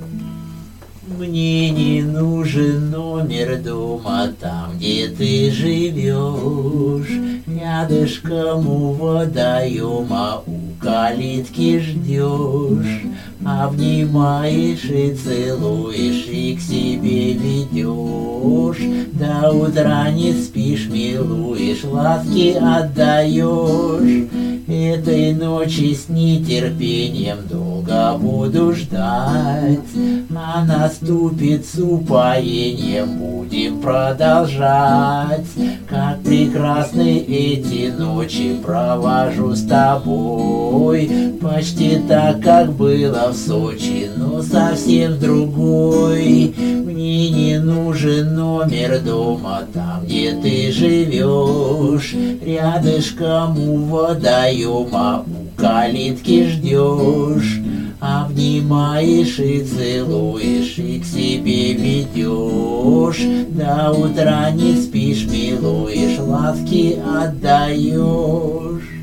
Мне не нужен номер дома там, где ты живешь. Рядышком у водоема у калитки ждешь. Обнимаешь и целуешь, и к себе ведешь. До утра не спишь, милуешь, ласки отдаешь. Этой ночи с нетерпением долго буду ждать, а наступит с упоением, будем продолжать. Как прекрасны эти ночи провожу с тобой, почти так, как было в Сочи, но совсем другой. Мне не нужен номер дома там, где ты живешь. Рядышком у водоема у калитки ждешь. Обнимаешь и целуешь, и к себе ведешь. До утра не спишь, милуешь, ласки отдаешь.